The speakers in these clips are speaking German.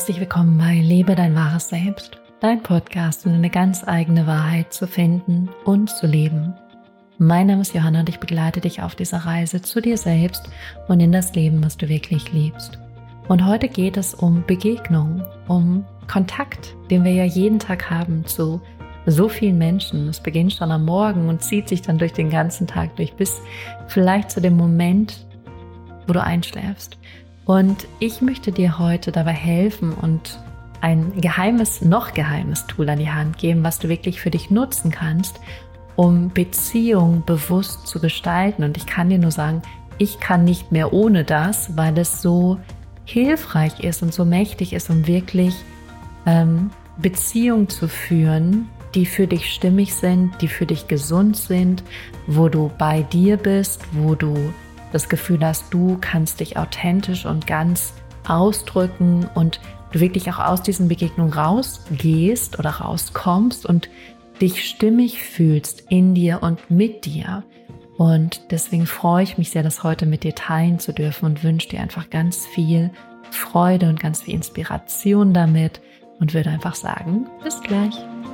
Herzlich willkommen bei Lebe dein wahres Selbst, dein Podcast, um eine ganz eigene Wahrheit zu finden und zu leben. Mein Name ist Johanna und ich begleite dich auf dieser Reise zu dir selbst und in das Leben, was du wirklich liebst. Und heute geht es um Begegnung, um Kontakt, den wir ja jeden Tag haben zu so vielen Menschen. Es beginnt schon am Morgen und zieht sich dann durch den ganzen Tag durch, bis vielleicht zu dem Moment, wo du einschläfst. Und ich möchte dir heute dabei helfen und ein noch geheimes Tool an die Hand geben, was du wirklich für dich nutzen kannst, um Beziehungen bewusst zu gestalten. Und ich kann dir nur sagen, ich kann nicht mehr ohne das, weil es so hilfreich ist und so mächtig ist, um wirklich Beziehungen zu führen, die für dich stimmig sind, die für dich gesund sind, wo du bei dir bist, wo du das Gefühl hast, du kannst dich authentisch und ganz ausdrücken und du wirklich auch aus diesen Begegnungen rausgehst oder rauskommst und dich stimmig fühlst in dir und mit dir. Und deswegen freue ich mich sehr, das heute mit dir teilen zu dürfen und wünsche dir einfach ganz viel Freude und ganz viel Inspiration damit und würde einfach sagen, bis gleich.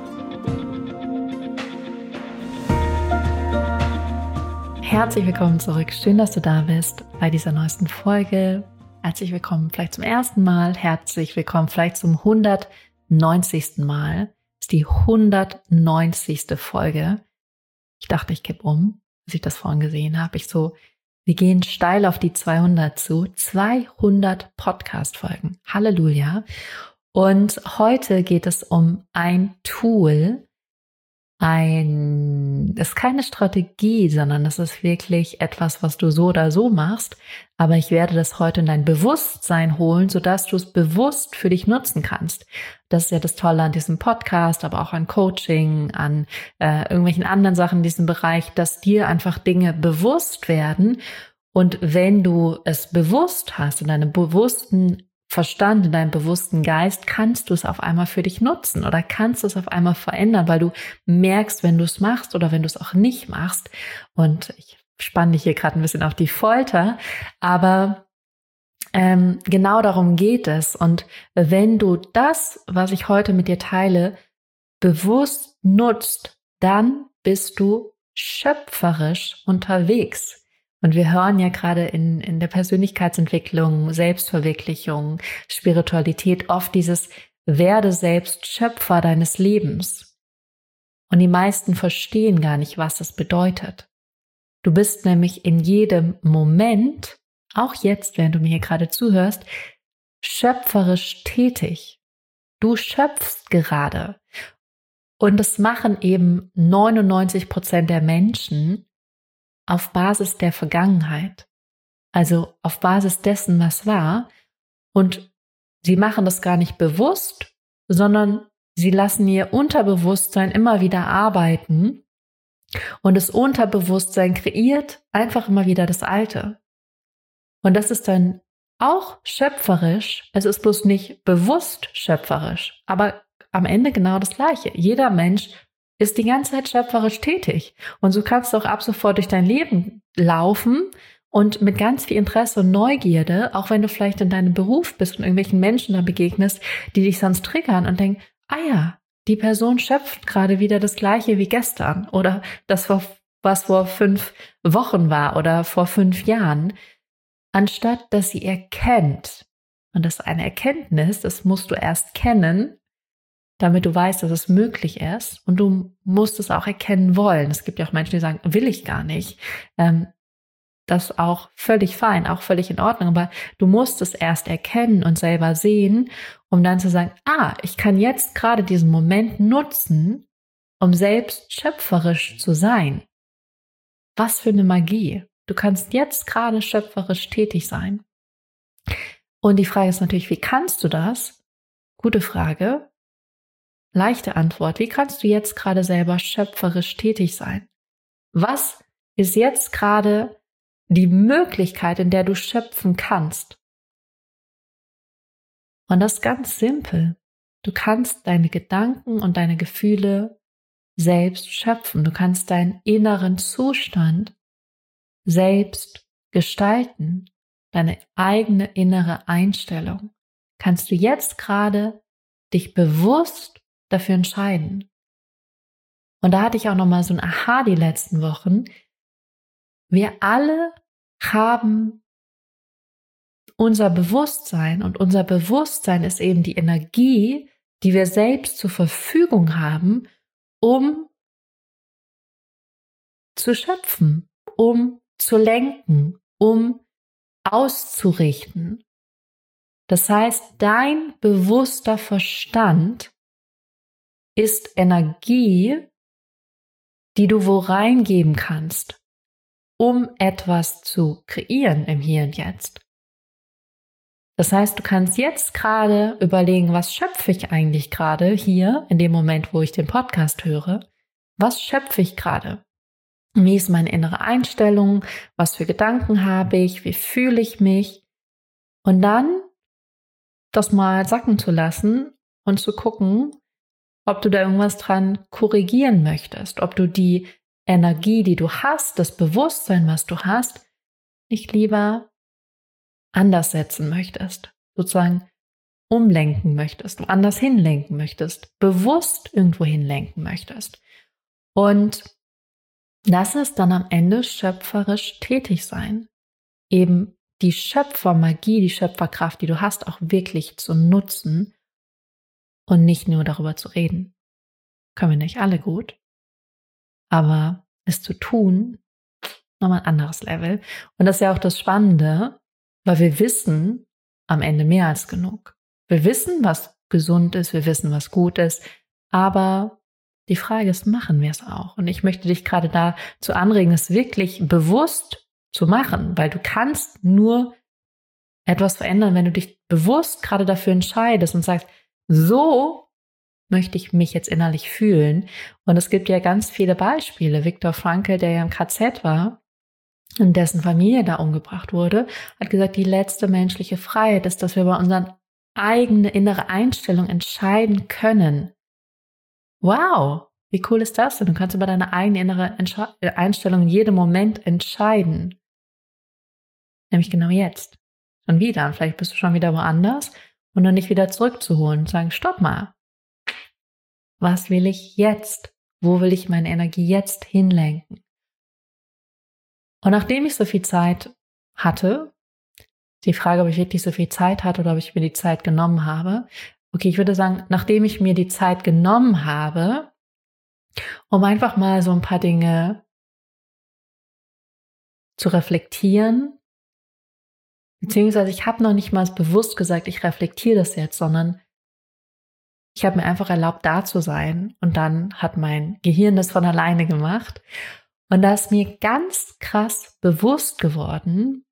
Herzlich willkommen zurück. Schön, dass du da bist bei dieser neuesten Folge. Herzlich willkommen vielleicht zum ersten Mal. Herzlich willkommen vielleicht zum 190. Mal. Das ist die 190. Folge. Ich dachte, ich kipp um, als ich das vorhin gesehen habe. Wir gehen steil auf die 200 zu. 200 Podcast-Folgen. Halleluja. Und heute geht es um ein Tool, das ist keine Strategie, sondern das ist wirklich etwas, was du so oder so machst. Aber ich werde das heute in dein Bewusstsein holen, sodass du es bewusst für dich nutzen kannst. Das ist ja das Tolle an diesem Podcast, aber auch an Coaching, an irgendwelchen anderen Sachen in diesem Bereich, dass dir einfach Dinge bewusst werden. Und wenn du es bewusst hast, in deinem bewussten Verstand, in deinem bewussten Geist, kannst du es auf einmal für dich nutzen oder kannst es auf einmal verändern, weil du merkst, wenn du es machst oder wenn du es auch nicht machst. Und ich spanne dich hier gerade ein bisschen auf die Folter, aber genau darum geht es. Und wenn du das, was ich heute mit dir teile, bewusst nutzt, dann bist du schöpferisch unterwegs. Und wir hören ja gerade in der Persönlichkeitsentwicklung, Selbstverwirklichung, Spiritualität oft dieses werde selbst Schöpfer deines Lebens. Und die meisten verstehen gar nicht, was das bedeutet. Du bist nämlich in jedem Moment, auch jetzt, während du mir hier gerade zuhörst, schöpferisch tätig. Du schöpfst gerade. Und das machen eben 99% der Menschen auf Basis der Vergangenheit, also auf Basis dessen, was war. Und sie machen das gar nicht bewusst, sondern sie lassen ihr Unterbewusstsein immer wieder arbeiten und das Unterbewusstsein kreiert einfach immer wieder das Alte. Und das ist dann auch schöpferisch, es ist bloß nicht bewusst schöpferisch, aber am Ende genau das Gleiche. Jeder Mensch ist die ganze Zeit schöpferisch tätig. Und so kannst du auch ab sofort durch dein Leben laufen und mit ganz viel Interesse und Neugierde, auch wenn du vielleicht in deinem Beruf bist und irgendwelchen Menschen da begegnest, die dich sonst triggern und denken, ah ja, die Person schöpft gerade wieder das Gleiche wie gestern oder das, was vor 5 Wochen war oder vor 5 Jahren, anstatt dass sie erkennt. Und das ist eine Erkenntnis, das musst du erst kennen, damit du weißt, dass es möglich ist, und du musst es auch erkennen wollen. Es gibt ja auch Menschen, die sagen, will ich gar nicht. Das ist auch völlig fein, auch völlig in Ordnung, aber du musst es erst erkennen und selber sehen, um dann zu sagen, ich kann jetzt gerade diesen Moment nutzen, um selbst schöpferisch zu sein. Was für eine Magie. Du kannst jetzt gerade schöpferisch tätig sein. Und die Frage ist natürlich, wie kannst du das? Gute Frage. Leichte Antwort. Wie kannst du jetzt gerade selber schöpferisch tätig sein? Was ist jetzt gerade die Möglichkeit, in der du schöpfen kannst? Und das ist ganz simpel. Du kannst deine Gedanken und deine Gefühle selbst schöpfen. Du kannst deinen inneren Zustand selbst gestalten. Deine eigene innere Einstellung. kannst du jetzt gerade dich bewusst dafür entscheiden. Und da hatte ich auch nochmal so ein Aha die letzten Wochen. Wir alle haben unser Bewusstsein und unser Bewusstsein ist eben die Energie, die wir selbst zur Verfügung haben, um zu schöpfen, um zu lenken, um auszurichten. Das heißt, dein bewusster Verstand ist Energie, die du wo reingeben kannst, um etwas zu kreieren im Hier und Jetzt. Das heißt, du kannst jetzt gerade überlegen, was schöpfe ich eigentlich gerade hier, in dem Moment, wo ich den Podcast höre? Was schöpfe ich gerade? Wie ist meine innere Einstellung? Was für Gedanken habe ich? Wie fühle ich mich? Und dann das mal sacken zu lassen und zu gucken, ob du da irgendwas dran korrigieren möchtest, ob du die Energie, die du hast, das Bewusstsein, was du hast, nicht lieber anders setzen möchtest, sozusagen umlenken möchtest, woanders hinlenken möchtest, bewusst irgendwo hinlenken möchtest. Und das ist dann am Ende schöpferisch tätig sein. Eben die Schöpfermagie, die Schöpferkraft, die du hast, auch wirklich zu nutzen und nicht nur darüber zu reden. Können wir nicht alle gut, aber es zu tun, nochmal ein anderes Level. Und das ist ja auch das Spannende, weil wir wissen am Ende mehr als genug. Wir wissen, was gesund ist, wir wissen, was gut ist, aber die Frage ist, machen wir es auch? Und ich möchte dich gerade dazu anregen, es wirklich bewusst zu machen, weil du kannst nur etwas verändern, wenn du dich bewusst gerade dafür entscheidest und sagst, so möchte ich mich jetzt innerlich fühlen. Und es gibt ja ganz viele Beispiele. Viktor Frankl, der ja im KZ war, und dessen Familie da umgebracht wurde, hat gesagt, die letzte menschliche Freiheit ist, dass wir über unsere eigene innere Einstellung entscheiden können. Wow, wie cool ist das denn? Du kannst über deine eigene innere Einstellung in jedem Moment entscheiden. Nämlich genau jetzt. Schon wieder. Und vielleicht bist du schon wieder woanders und dann nicht wieder zurückzuholen und sagen, stopp mal. Was will ich jetzt? Wo will ich meine Energie jetzt hinlenken? Und nachdem ich so viel Zeit hatte, die Frage, ob ich wirklich so viel Zeit hatte oder ob ich mir die Zeit genommen habe. Okay, ich würde sagen, nachdem ich mir die Zeit genommen habe, um einfach mal so ein paar Dinge zu reflektieren, beziehungsweise ich habe noch nicht mal bewusst gesagt, ich reflektiere das jetzt, sondern ich habe mir einfach erlaubt, da zu sein. Und dann hat mein Gehirn das von alleine gemacht. Und da ist mir ganz krass bewusst geworden,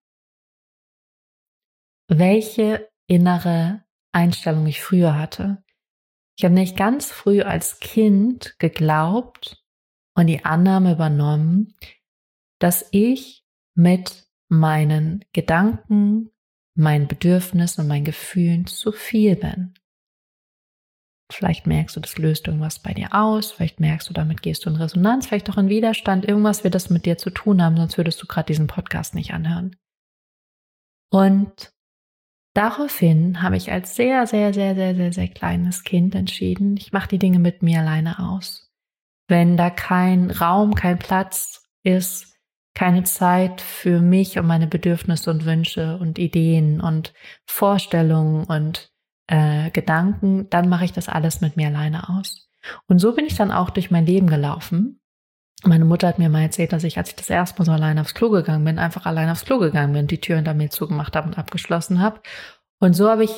welche innere Einstellung ich früher hatte. Ich habe nämlich ganz früh als Kind geglaubt und die Annahme übernommen, dass ich mit meinen Gedanken, meinen Bedürfnissen und meinen Gefühlen zu viel bin. Vielleicht merkst du, das löst irgendwas bei dir aus, vielleicht merkst du, damit gehst du in Resonanz, vielleicht auch in Widerstand, irgendwas wird das mit dir zu tun haben, sonst würdest du gerade diesen Podcast nicht anhören. Und daraufhin habe ich als sehr, sehr, sehr, sehr, sehr, sehr kleines Kind entschieden, ich mache die Dinge mit mir alleine aus. Wenn da kein Raum, kein Platz ist, keine Zeit für mich und meine Bedürfnisse und Wünsche und Ideen und Vorstellungen und Gedanken, dann mache ich das alles mit mir alleine aus. Und so bin ich dann auch durch mein Leben gelaufen. Meine Mutter hat mir mal erzählt, dass ich, als ich das erste Mal so alleine aufs Klo gegangen bin, einfach alleine aufs Klo gegangen bin, die Tür hinter mir zugemacht habe und abgeschlossen habe. Und so habe ich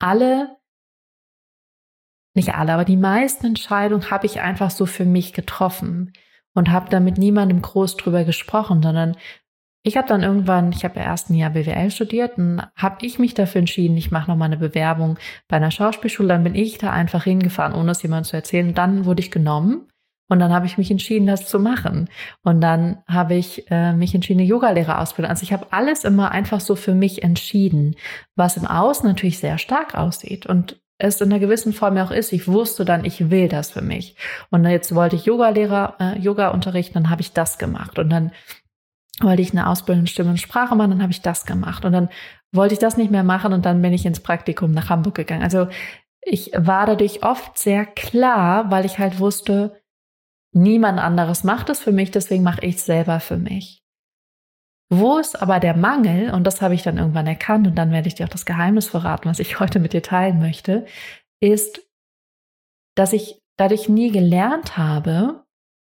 nicht alle, aber die meisten Entscheidungen habe ich einfach so für mich getroffen und habe da mit niemandem groß drüber gesprochen, sondern ich habe dann irgendwann, ich habe ja erst ein Jahr BWL studiert und habe ich mich dafür entschieden, ich mache nochmal eine Bewerbung bei einer Schauspielschule, dann bin ich da einfach hingefahren, ohne es jemandem zu erzählen. Und dann wurde ich genommen und dann habe ich mich entschieden, das zu machen. Und dann habe ich mich entschieden, eine Yogalehrerausbildung. Also ich habe alles immer einfach so für mich entschieden, was im Außen natürlich sehr stark aussieht und es in einer gewissen Form ja auch ist. Ich wusste dann, ich will das für mich. Und jetzt wollte ich Yoga unterrichten, dann habe ich das gemacht. Und dann wollte ich eine Ausbildung in Stimme und Sprache machen, dann habe ich das gemacht. Und dann wollte ich das nicht mehr machen und dann bin ich ins Praktikum nach Hamburg gegangen. Also ich war dadurch oft sehr klar, weil ich halt wusste, niemand anderes macht es für mich, deswegen mache ich es selber für mich. Wo ist aber der Mangel, und das habe ich dann irgendwann erkannt, und dann werde ich dir auch das Geheimnis verraten, was ich heute mit dir teilen möchte, ist, dass ich dadurch nie gelernt habe,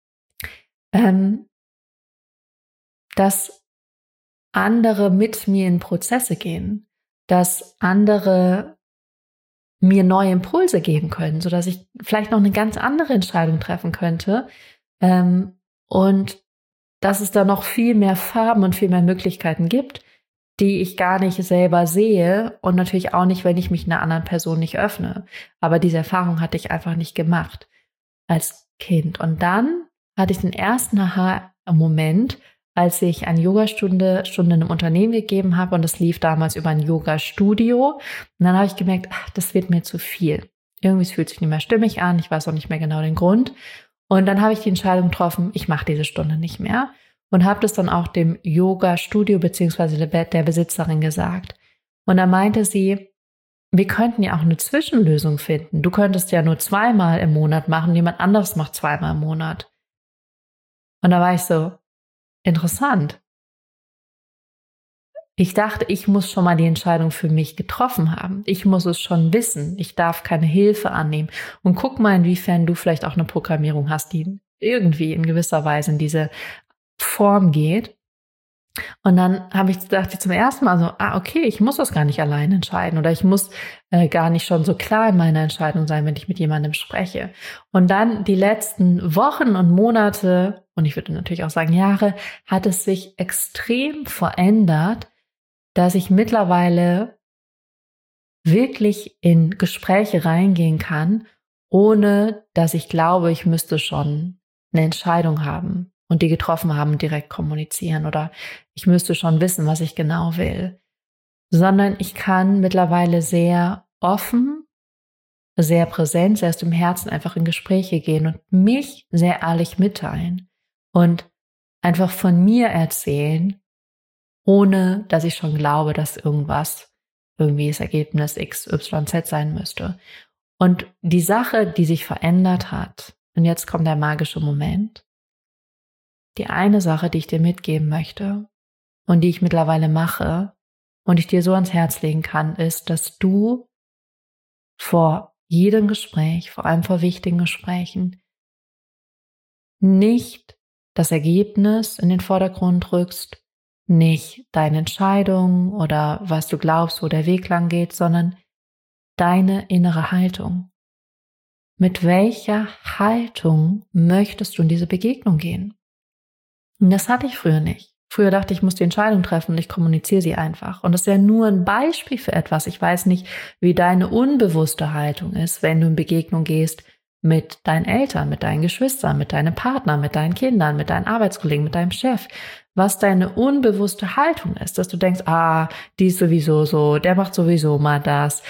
dass andere mit mir in Prozesse gehen, dass andere mir neue Impulse geben können, sodass ich vielleicht noch eine ganz andere Entscheidung treffen könnte, und dass es da noch viel mehr Farben und viel mehr Möglichkeiten gibt, die ich gar nicht selber sehe und natürlich auch nicht, wenn ich mich einer anderen Person nicht öffne. Aber diese Erfahrung hatte ich einfach nicht gemacht als Kind. Und dann hatte ich den ersten Aha-Moment, als ich eine Yogastunde in einem Unternehmen gegeben habe, und das lief damals über ein Yoga-Studio. Und dann habe ich gemerkt, das wird mir zu viel. Irgendwie fühlt sich nicht mehr stimmig an, ich weiß auch nicht mehr genau den Grund. Und dann habe ich die Entscheidung getroffen, ich mache diese Stunde nicht mehr, und habe das dann auch dem Yoga-Studio bzw. der Besitzerin gesagt. Und da meinte sie, wir könnten ja auch eine Zwischenlösung finden. Du könntest ja nur 2-mal im Monat machen, jemand anderes macht 2-mal im Monat. Und da war ich so, interessant. Ich dachte, ich muss schon mal die Entscheidung für mich getroffen haben. Ich muss es schon wissen. Ich darf keine Hilfe annehmen. Und guck mal, inwiefern du vielleicht auch eine Programmierung hast, die irgendwie in gewisser Weise in diese Form geht. Und dann dachte ich zum ersten Mal so, okay, ich muss das gar nicht allein entscheiden, oder ich muss gar nicht schon so klar in meiner Entscheidung sein, wenn ich mit jemandem spreche. Und dann die letzten Wochen und Monate, und ich würde natürlich auch sagen Jahre, hat es sich extrem verändert, dass ich mittlerweile wirklich in Gespräche reingehen kann, ohne dass ich glaube, ich müsste schon eine Entscheidung haben und die getroffen haben und direkt kommunizieren, oder ich müsste schon wissen, was ich genau will. Sondern ich kann mittlerweile sehr offen, sehr präsent, sehr aus dem Herzen einfach in Gespräche gehen und mich sehr ehrlich mitteilen und einfach von mir erzählen, ohne dass ich schon glaube, dass irgendwas irgendwie das Ergebnis XYZ sein müsste. Und die Sache, die sich verändert hat, und jetzt kommt der magische Moment, die eine Sache, die ich dir mitgeben möchte und die ich mittlerweile mache und ich dir so ans Herz legen kann, ist, dass du vor jedem Gespräch, vor allem vor wichtigen Gesprächen, nicht das Ergebnis in den Vordergrund rückst, nicht deine Entscheidung oder was du glaubst, wo der Weg lang geht, sondern deine innere Haltung. Mit welcher Haltung möchtest du in diese Begegnung gehen? Und das hatte ich früher nicht. Früher dachte ich, muss die Entscheidung treffen und ich kommuniziere sie einfach. Und das ist ja nur ein Beispiel für etwas. Ich weiß nicht, wie deine unbewusste Haltung ist, wenn du in Begegnung gehst mit deinen Eltern, mit deinen Geschwistern, mit deinem Partner, mit deinen Kindern, mit deinen Arbeitskollegen, mit deinem Chef. Was deine unbewusste Haltung ist, dass du denkst, die ist sowieso so, der macht sowieso mal das,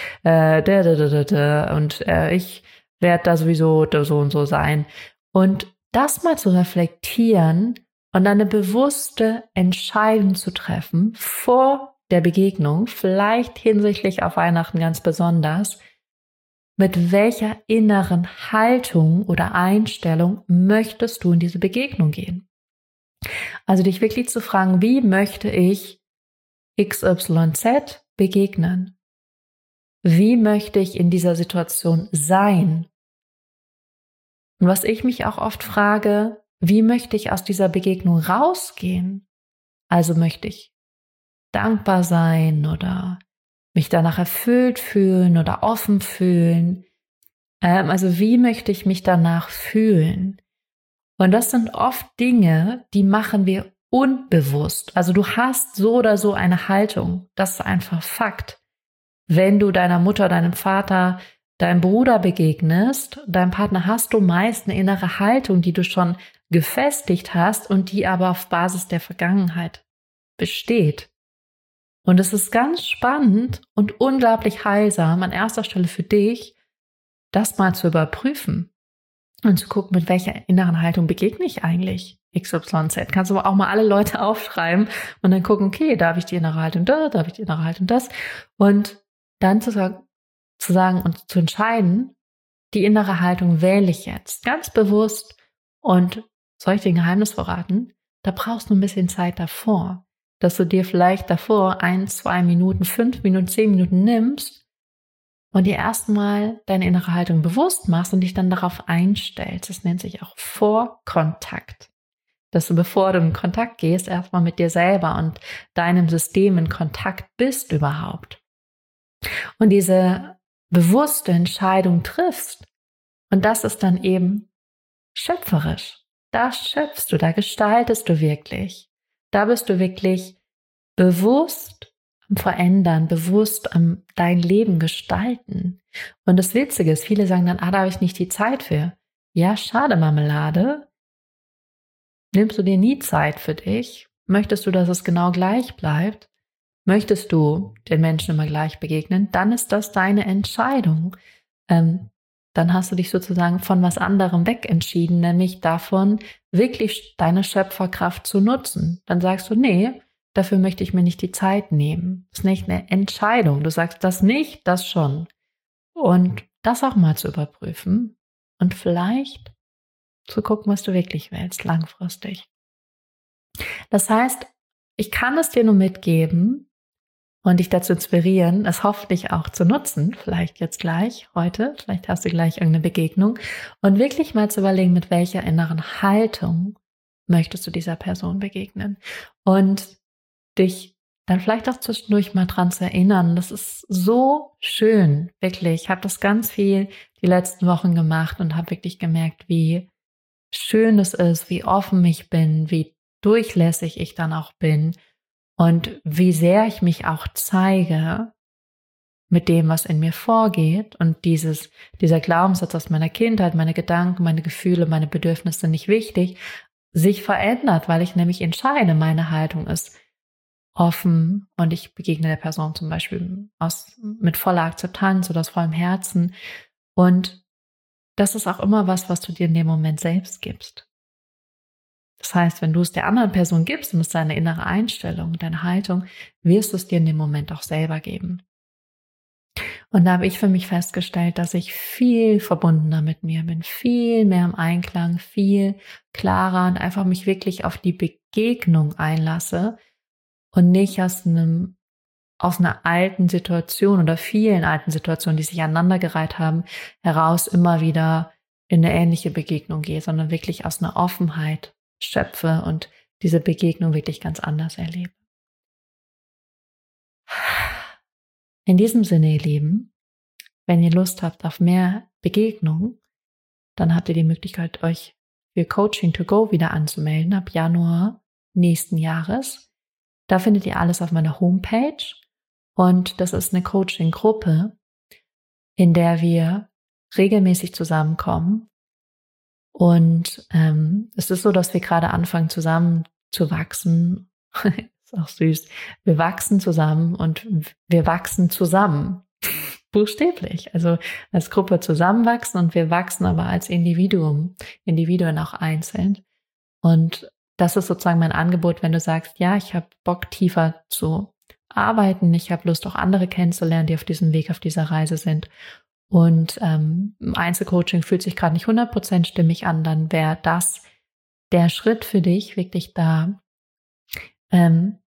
und ich werde da sowieso so und so sein. Und das mal zu reflektieren und eine bewusste Entscheidung zu treffen vor der Begegnung, vielleicht hinsichtlich auf Weihnachten ganz besonders, mit welcher inneren Haltung oder Einstellung möchtest du in diese Begegnung gehen? Also dich wirklich zu fragen, wie möchte ich XYZ begegnen? Wie möchte ich in dieser Situation sein? Und was ich mich auch oft frage, wie möchte ich aus dieser Begegnung rausgehen? Also möchte ich dankbar sein oder mich danach erfüllt fühlen oder offen fühlen? Also wie möchte ich mich danach fühlen? Und das sind oft Dinge, die machen wir unbewusst. Also du hast so oder so eine Haltung. Das ist einfach Fakt. Wenn du deiner Mutter, deinem Vater, deinem Bruder begegnest, deinem Partner, hast du meist eine innere Haltung, die du schon gefestigt hast und die aber auf Basis der Vergangenheit besteht. Und es ist ganz spannend und unglaublich heilsam an erster Stelle für dich, das mal zu überprüfen und zu gucken, mit welcher inneren Haltung begegne ich eigentlich. XYZ. Kannst du auch mal alle Leute aufschreiben und dann gucken, okay, da habe ich die innere Haltung da, da habe ich die innere Haltung das. Und dann zu sagen und zu entscheiden, die innere Haltung wähle ich jetzt ganz bewusst. Und soll ich dir ein Geheimnis verraten? Da brauchst du ein bisschen Zeit davor, dass du dir vielleicht davor 1, 2 Minuten, 5 Minuten, 10 Minuten nimmst und dir erstmal deine innere Haltung bewusst machst und dich dann darauf einstellst. Das nennt sich auch Vorkontakt. Dass du, bevor du in Kontakt gehst, erstmal mit dir selber und deinem System in Kontakt bist überhaupt. Und diese bewusste Entscheidung triffst. Und das ist dann eben schöpferisch. Da schöpfst du, da gestaltest du wirklich. Da bist du wirklich bewusst am Verändern, bewusst am dein Leben gestalten. Und das Witzige ist, viele sagen dann, da habe ich nicht die Zeit für. Ja, schade, Marmelade. Nimmst du dir nie Zeit für dich? Möchtest du, dass es genau gleich bleibt? Möchtest du den Menschen immer gleich begegnen? Dann ist das deine Entscheidung. Dann hast du dich sozusagen von was anderem wegentschieden, nämlich davon, wirklich deine Schöpferkraft zu nutzen. Dann sagst du, nee, dafür möchte ich mir nicht die Zeit nehmen. Das ist nicht eine Entscheidung. Du sagst das nicht, das schon. Und das auch mal zu überprüfen und vielleicht zu gucken, was du wirklich willst, langfristig. Das heißt, ich kann es dir nur mitgeben und dich dazu inspirieren, es hoffentlich auch zu nutzen, vielleicht jetzt gleich, heute, vielleicht hast du gleich irgendeine Begegnung und wirklich mal zu überlegen, mit welcher inneren Haltung möchtest du dieser Person begegnen und dich dann vielleicht auch zwischendurch mal dran zu erinnern. Das ist so schön, wirklich. Ich habe das ganz viel die letzten Wochen gemacht und habe wirklich gemerkt, wie schön es ist, wie offen ich bin, wie durchlässig ich dann auch bin. Und wie sehr ich mich auch zeige mit dem, was in mir vorgeht und dieser Glaubenssatz aus meiner Kindheit, meine Gedanken, meine Gefühle, meine Bedürfnisse nicht wichtig, sich verändert, weil ich nämlich entscheide, meine Haltung ist offen und ich begegne der Person zum Beispiel mit voller Akzeptanz oder aus vollem Herzen. Und das ist auch immer was du dir in dem Moment selbst gibst. Das heißt, wenn du es der anderen Person gibst und es deine innere Einstellung, deine Haltung, wirst du es dir in dem Moment auch selber geben. Und da habe ich für mich festgestellt, dass ich viel verbundener mit mir bin, viel mehr im Einklang, viel klarer und einfach mich wirklich auf die Begegnung einlasse und nicht aus einer alten Situation oder vielen alten Situationen, die sich aneinandergereiht haben, heraus immer wieder in eine ähnliche Begegnung gehe, sondern wirklich aus einer Offenheit schöpfe und diese Begegnung wirklich ganz anders erlebe. In diesem Sinne, ihr Lieben, wenn ihr Lust habt auf mehr Begegnung, dann habt ihr die Möglichkeit, euch für Coaching to Go wieder anzumelden ab Januar nächsten Jahres. Da findet ihr alles auf meiner Homepage und das ist eine Coaching-Gruppe, in der wir regelmäßig zusammenkommen. Und es ist so, dass wir gerade anfangen, zusammen zu wachsen. Ist auch süß. Wir wachsen zusammen und wir wachsen zusammen. Buchstäblich. Also als Gruppe zusammenwachsen und wir wachsen aber als Individuen auch einzeln. Und das ist sozusagen mein Angebot, wenn du sagst, ja, ich habe Bock, tiefer zu arbeiten. Ich habe Lust, auch andere kennenzulernen, die auf diesem Weg, auf dieser Reise sind. Und Einzelcoaching fühlt sich gerade nicht 100% stimmig an, dann wäre das der Schritt für dich, wirklich da, dein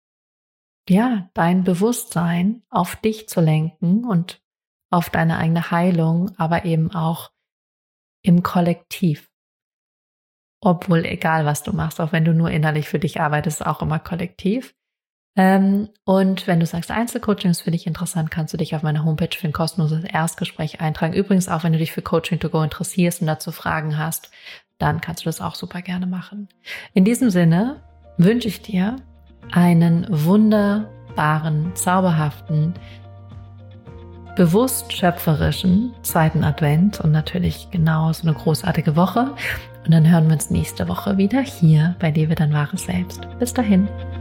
Bewusstsein auf dich zu lenken und auf deine eigene Heilung, aber eben auch im Kollektiv. Obwohl, egal was du machst, auch wenn du nur innerlich für dich arbeitest, auch immer kollektiv. Und wenn du sagst, Einzelcoaching ist für dich interessant, kannst du dich auf meiner Homepage für ein kostenloses Erstgespräch eintragen. Übrigens auch, wenn du dich für Coaching to Go interessierst und dazu Fragen hast, dann kannst du das auch super gerne machen. In diesem Sinne wünsche ich dir einen wunderbaren, zauberhaften, bewusst schöpferischen zweiten Advent und natürlich genau so eine großartige Woche. Und dann hören wir uns nächste Woche wieder hier bei Lebe dein wahres Selbst. Bis dahin.